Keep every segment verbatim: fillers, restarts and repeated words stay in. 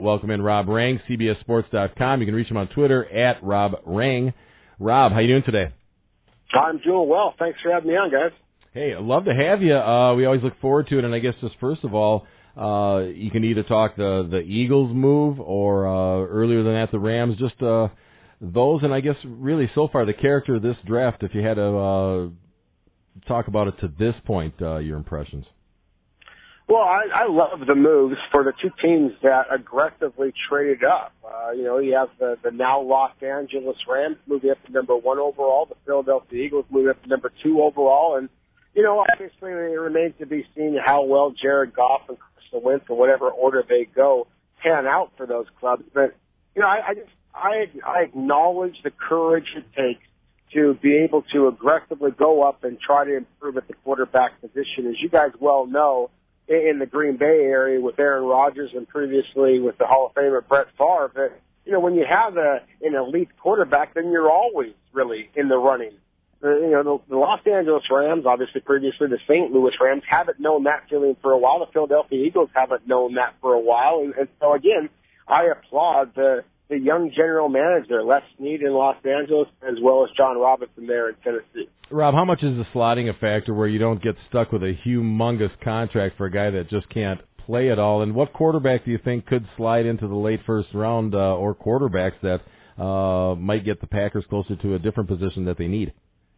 welcome in Rob Rang, C B S Sports dot com. You can reach him on Twitter at Rob Rang. Rob, how you doing today? I'm doing well. Thanks for having me on, guys. Hey, I'd love to have you. Uh, we always look forward to it, and I guess just first of all, uh, you can either talk the, the Eagles move or uh, earlier than that, the Rams, just uh, those, and I guess really so far the character of this draft, if you had to uh, talk about it to this point, uh, your impressions. Well, I, I love the moves for the two teams that aggressively traded up. Uh, you know, you have the, the now Los Angeles Rams moving up to number one overall, the Philadelphia Eagles moving up to number two overall, and you know, obviously it remains to be seen how well Jared Goff and Carson Wentz, in whatever order they go, pan out for those clubs. But, you know, I, I just, I, I acknowledge the courage it takes to be able to aggressively go up and try to improve at the quarterback position. As you guys well know, in the Green Bay area with Aaron Rodgers and previously with the Hall of Famer Brett Favre, that, you know, when you have a, an elite quarterback, then you're always really in the running. Uh, you know, the, the Los Angeles Rams, obviously previously the Saint Louis Rams, haven't known that feeling for a while. The Philadelphia Eagles haven't known that for a while. And, and so, again, I applaud the, the young general manager, Les Snead in Los Angeles, as well as John Robinson there in Tennessee. Rob, how much is the slotting a factor where you don't get stuck with a humongous contract for a guy that just can't play at all? And what quarterback do you think could slide into the late first round uh, or quarterbacks that uh, might get the Packers closer to a different position that they need?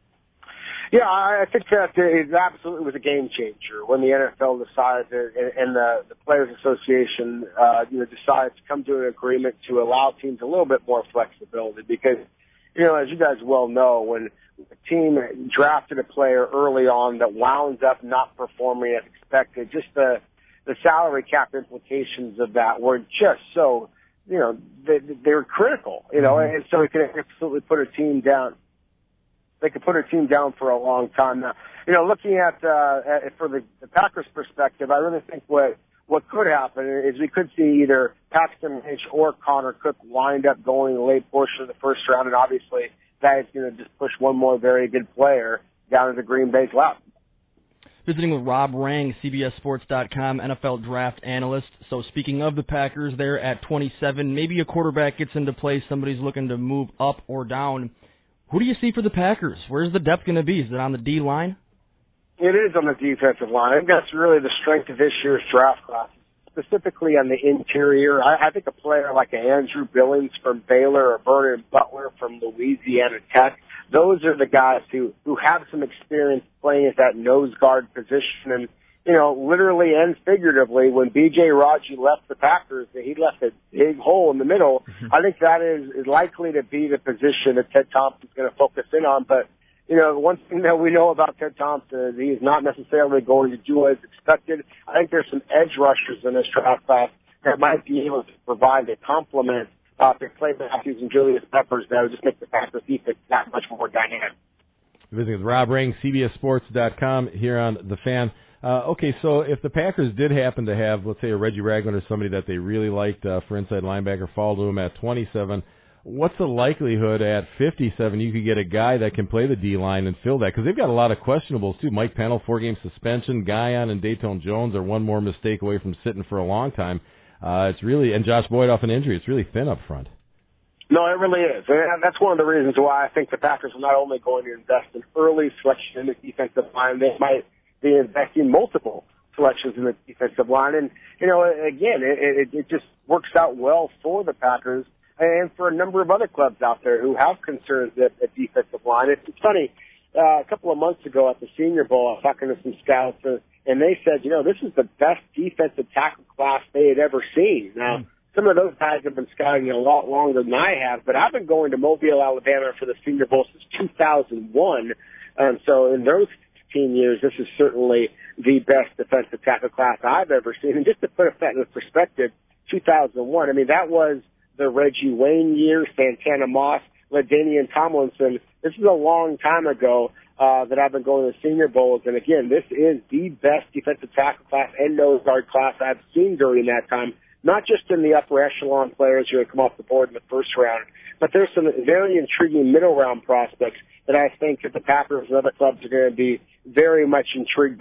Yeah, I think that it absolutely was a game changer when the N F L decided to, and the, the Players Association, uh, you know, decided to come to an agreement to allow teams a little bit more flexibility because, you know, as you guys well know, when a team drafted a player early on that wound up not performing as expected, just the, the salary cap implications of that were just so, you know, they, they were critical, you know, and so it could absolutely put a team down. They could put a team down for a long time. Now, you know, looking at, uh, at for the, the Packers' perspective, I really think what what could happen is we could see either Paxton Lynch or Connor Cook wind up going in the late portion of the first round, and obviously that is going to just push one more very good player down into Green Bay's lap. Visiting with Rob Rang, C B S Sports dot com, N F L draft analyst. So speaking of the Packers, there at twenty-seven, maybe a quarterback gets into play, somebody's looking to move up or down. Who do you see for the Packers? Where's the depth going to be? Is it on the D line? It is on the defensive line. I think that's really the strength of this year's draft class, specifically on the interior. I, I think a player like Andrew Billings from Baylor or Vernon Butler from Louisiana Tech, those are the guys who, who have some experience playing at that nose guard position. And, you know, literally and figuratively, when B J Raji left the Packers, he left a big hole in the middle. Mm-hmm. I think that is, is likely to be the position that Ted Thompson's going to focus in on. But, you know, one thing that we know about Ted Thompson is he is not necessarily going to do as expected. I think there's some edge rushers in this draft class that might be able to provide a complement uh, to Clay Matthews and Julius Peppers that would just make the Packers defense that much more dynamic. Visiting with Rob Rang, C B S Sports dot com here on The Fan. Uh, okay, so if the Packers did happen to have, let's say, a Reggie Ragland or somebody that they really liked uh, for inside linebacker fall to him at twenty-seven, what's the likelihood at fifty-seven you could get a guy that can play the D-line and fill that? Because they've got a lot of questionables, too. Mike Pennell, four-game suspension. Guyon and Dayton Jones are one more mistake away from sitting for a long time. Uh, it's really, and Josh Boyd off an injury. It's really thin up front. No, it really is. And that's one of the reasons why I think the Packers are not only going to invest in early selection in the defensive line, they might be investing multiple selections in the defensive line. And, you know, again, it, it, it just works out well for the Packers and for a number of other clubs out there who have concerns at, at defensive line. It's, it's funny, uh, a couple of months ago at the Senior Bowl, I was talking to some scouts, uh, and they said, you know, this is the best defensive tackle class they had ever seen. Now, mm. some of those guys have been scouting it a lot longer than I have, but I've been going to Mobile, Alabama for the Senior Bowl since two thousand one. And so in those fifteen years, this is certainly the best defensive tackle class I've ever seen. And just to put that in perspective, two thousand one, I mean, that was the Reggie Wayne year, Santana Moss, LaDainian Tomlinson. This is a long time ago uh, that I've been going to Senior Bowls. And again, this is the best defensive tackle class and nose guard class I've seen during that time. Not just in the upper echelon players who have come off the board in the first round, but there's some very intriguing middle round prospects that I think that the Packers and other clubs are going to be very much intrigued by.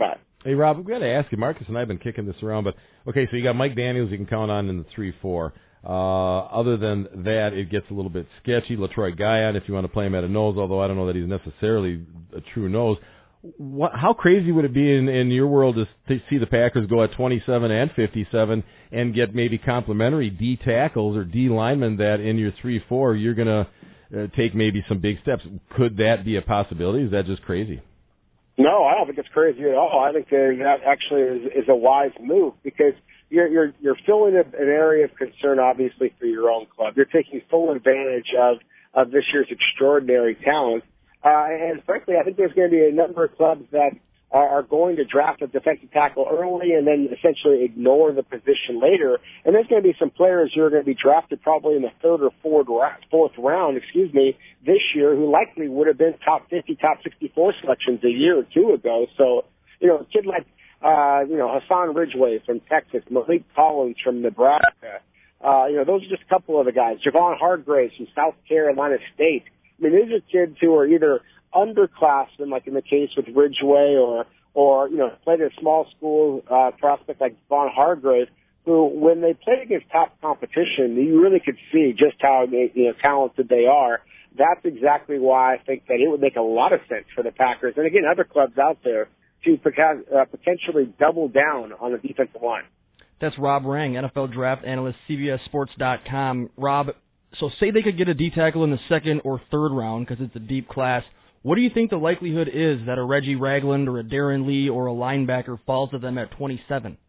Hey, Rob, we've got to ask you. Marcus and I have been kicking this around, but okay, so you got Mike Daniels you can count on in the three four. Uh, other than that, it gets a little bit sketchy. LaTroy Guyon, if you want to play him at a nose, although I don't know that he's necessarily a true nose. What, how crazy would it be in, in your world to, to see the Packers go at twenty-seven and fifty-seven and get maybe complimentary D tackles or D linemen that in your three four you're going to uh, take maybe some big steps? Could that be a possibility? Is that just crazy? No, I don't think it's crazy at all. I think that that actually is, is a wise move because you're you're you're filling a, an area of concern, obviously, for your own club. You're taking full advantage of of this year's extraordinary talent, uh, and frankly, I think there's going to be a number of clubs that are, are going to draft a defensive tackle early and then essentially ignore the position later. And there's going to be some players who are going to be drafted probably in the third or fourth fourth round, excuse me, this year, who likely would have been top fifty, top sixty-four selections a year or two ago. So, you know, a kid like, uh, you know, Hassan Ridgeway from Texas, Malik Collins from Nebraska, uh, you know, those are just a couple of the guys. Javon Hargraves from South Carolina State. I mean, these are kids who are either underclassmen, like in the case with Ridgeway, or, or you know, played at a small school uh, prospect like Javon Hargraves, who, when they played against top competition, you really could see just how you know, talented they are. That's exactly why I think that it would make a lot of sense for the Packers, and again, other clubs out there, to uh, potentially double down on the defensive line. That's Rob Rang, N F L draft analyst, C B S Sports dot com. Rob, so say they could get a D tackle in the second or third round because it's a deep class. What do you think the likelihood is that a Reggie Ragland or a Darren Lee or a linebacker falls to them at twenty-seven?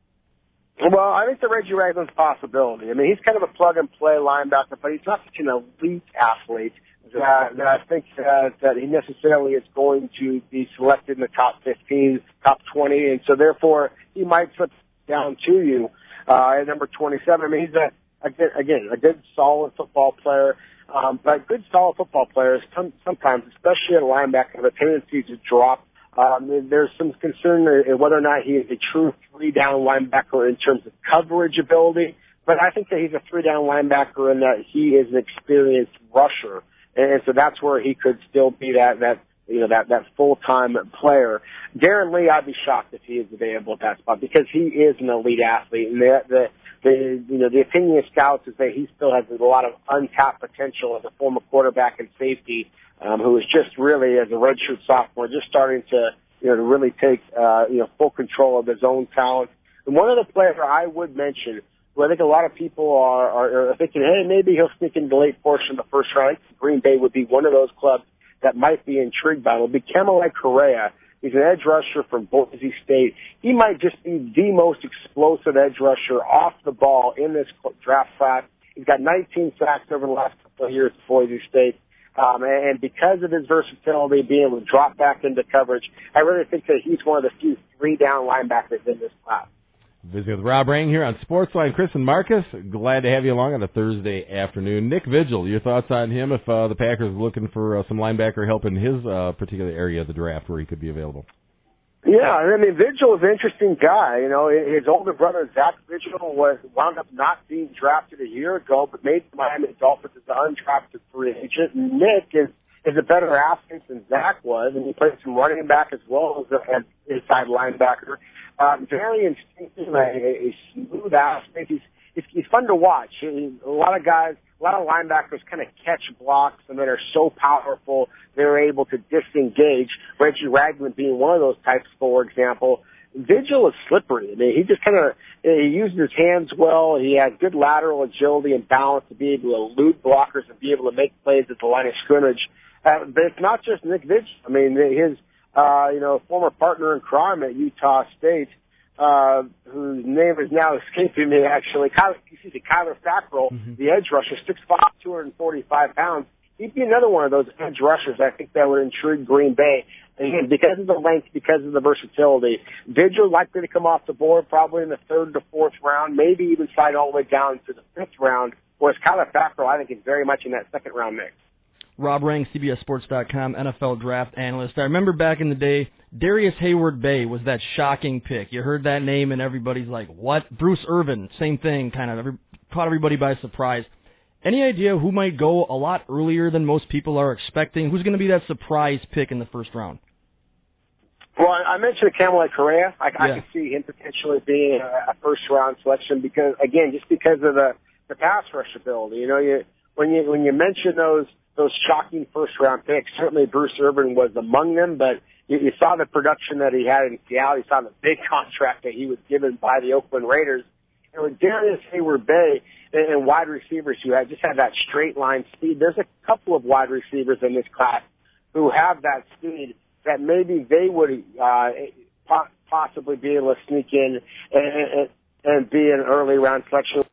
Well, I think the Reggie Ragland's possibility. I mean, he's kind of a plug-and-play linebacker, but he's not such an elite athlete that, that I think uh, that he necessarily is going to be selected in the top fifteen, top twenty, and so therefore he might slip down to you uh, at number twenty-seven. I mean, he's a, a good, again, a good, solid football player. Um, but good, solid football players, some, sometimes, especially at linebacker, have a tendency to drop. Um, there's some concern whether or not he is a true three-down linebacker in terms of coverage ability. But I think that he's a three-down linebacker and that he is an experienced rusher. And so that's where he could still be that, that you know, that, that full-time player. Darren Lee, I'd be shocked if he is available at that spot because he is an elite athlete. And the, the, the you know, the opinion of scouts is that he still has a lot of untapped potential as a former quarterback and safety, um, who is just really, as a redshirt sophomore, just starting to, you know, to really take, uh, you know, full control of his own talent. And one other player I would mention, who I think a lot of people are, are, are thinking, hey, maybe he'll sneak into the late portion of the first round. Green Bay would be one of those clubs that might be intrigued by it. It'll be Kamalei Correa. He's an edge rusher from Boise State. He might just be the most explosive edge rusher off the ball in this draft class. He's got nineteen sacks over the last couple of years at Boise State. Um, and because of his versatility, being able to drop back into coverage, I really think that he's one of the few three-down linebackers in this class. Visiting with Rob Rang here on Sportsline. Chris and Marcus, glad to have you along on a Thursday afternoon. Nick Vigil, your thoughts on him if uh, the Packers are looking for uh, some linebacker help in his uh, particular area of the draft where he could be available? Yeah, I mean, Vigil is an interesting guy. You know, his older brother, Zach Vigil, was wound up not being drafted a year ago, but made the Miami Dolphins as an undrafted free agent. And Nick is, is a better athlete than Zach was, and he played some running back as well as an inside linebacker. Um, very instinctive, a, a smooth athlete. He's, he's, he's fun to watch. He, a lot of guys, a lot of linebackers kind of catch blocks and then are so powerful they're able to disengage. Reggie Ragland being one of those types, for example. Vigil is slippery. I mean, he just kind of, he uses his hands well. He has good lateral agility and balance to be able to elude blockers and be able to make plays at the line of scrimmage. Uh, but it's not just Nick Vigil. I mean, his, Uh, you know, former partner in crime at Utah State, uh, whose name is now escaping me, actually, Kyler, excuse me, Kyler Fackrell, mm-hmm. the edge rusher, six foot five, two hundred forty-five pounds. He'd be another one of those edge rushers I think that would intrigue Green Bay. And again, because of the length, because of the versatility, Vigil likely to come off the board probably in the third to fourth round, maybe even slide all the way down to the fifth round, whereas Kyler Fackrell, I think, is very much in that second round mix. Rob Rang, C B S Sports dot com, N F L draft analyst. I remember back in the day, Darius Hayward-Bay was that shocking pick. You heard that name and everybody's like, what? Bruce Irvin, same thing, kind of every, caught everybody by surprise. Any idea who might go a lot earlier than most people are expecting? Who's going to be that surprise pick in the first round? Well, I mentioned Kamalei Correa. I, yeah. I could see him potentially being a, a first-round selection because, again, just because of the, the pass rush ability. You know, you when you when you mention those those shocking first-round picks, certainly Bruce Irvin was among them, but you, you saw the production that he had in Seattle. You saw the big contract that he was given by the Oakland Raiders. And with Darius Hayward-Bay and, and wide receivers who had just had that straight-line speed, there's a couple of wide receivers in this class who have that speed that maybe they would uh, possibly be able to sneak in and, and, and be an early round selection.